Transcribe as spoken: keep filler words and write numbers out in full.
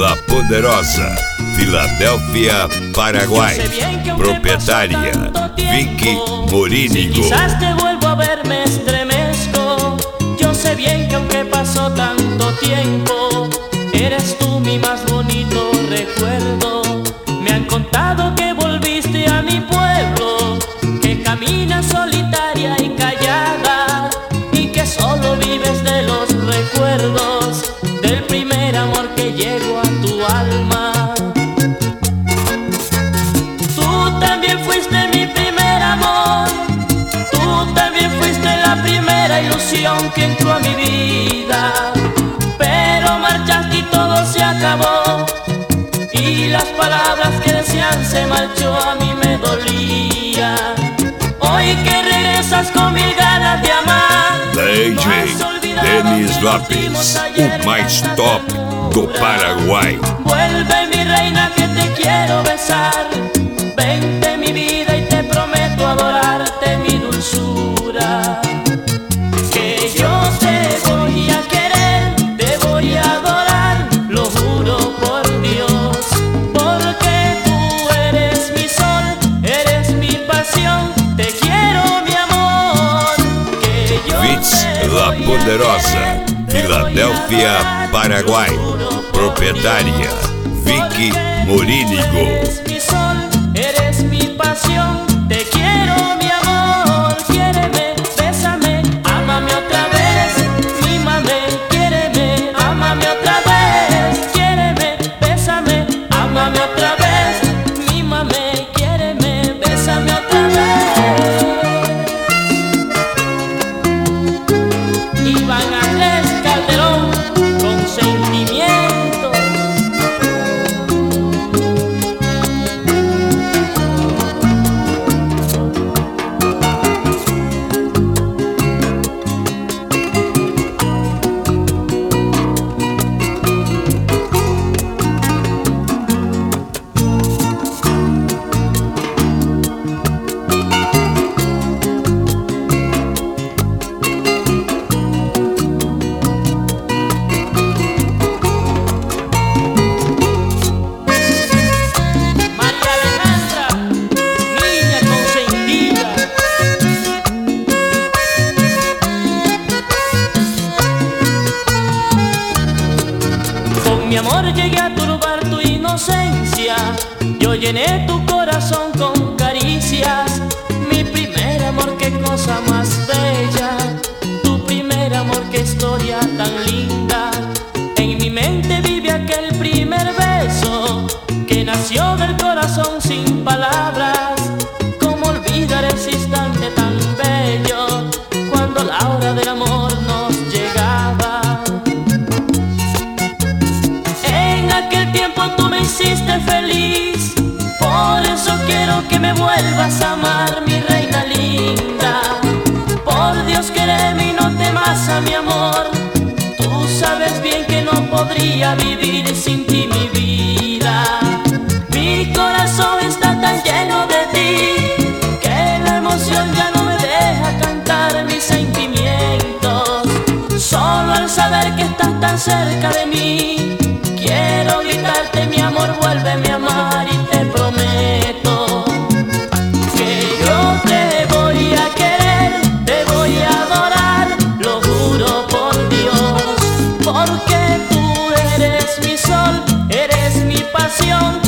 La Poderosa, Filadélfia, Paraguay. Propietaria, Vicky Morínigo. Si quizás te vuelvo a ver me estremezco. Yo sé bien que aunque pasó tanto tiempo, eres tú mi más bonito recuerdo. Me han contado que volviste a mi pueblo, que caminas solitaria y callada, y que solo vives de los recuerdos del primer amor que llegó a tu alma. Tú también fuiste mi primer amor, tú también fuiste la primera ilusión que entró a mi vida, pero marchaste y todo se acabó, y las palabras que decían se marchó, a mí me dolía. Hoy que regresas con mil ganas de amar, D J Denis Lopes, o mais top do Paraguai. Vuelve mi reina que te quiero besar, vente mi vida y te prometo adorarte, mi dulzura. Que yo te voy a querer, te voy a adorar, lo juro por Dios, porque tú eres mi sol, eres mi pasión, te quiero mi amor. Que yo Vitz La Poderosa, Filadélfia, Paraguay. Propietaria, Vicky Morínigo. Eres mi sol, eres mi pasión, te quiero mi amor. Quiéreme, bésame, ámame otra vez, mímame, quiéreme, ámame otra vez. Quiéreme, bésame, ámame otra vez, mímame, quiéreme, bésame otra vez. Iván Andrés Calderón, con sentimiento. Mi amor, llegué a turbar tu inocencia, yo llené tu corazón con caricias. Mi primer amor, qué cosa más bella, tu primer amor, qué historia tan linda. En mi mente vive aquel primer beso que nació del corazón sin palabras. ¿Cómo olvidar ese instante tan bello cuando la hora del amor nos llegaba? Aquel tiempo tú me hiciste feliz, por eso quiero que me vuelvas a amar, mi reina linda. Por Dios, quéreme y no temas a mi amor, tú sabes bien que no podría vivir sin ti mi vida. Mi corazón está tan lleno de ti que la emoción ya no me deja cantar mis sentimientos. Solo al saber que estás tan cerca de mí, quiero gritarte mi amor, vuélveme a amar y te prometo que yo te voy a querer, te voy a adorar, lo juro por Dios, porque tú eres mi sol, eres mi pasión,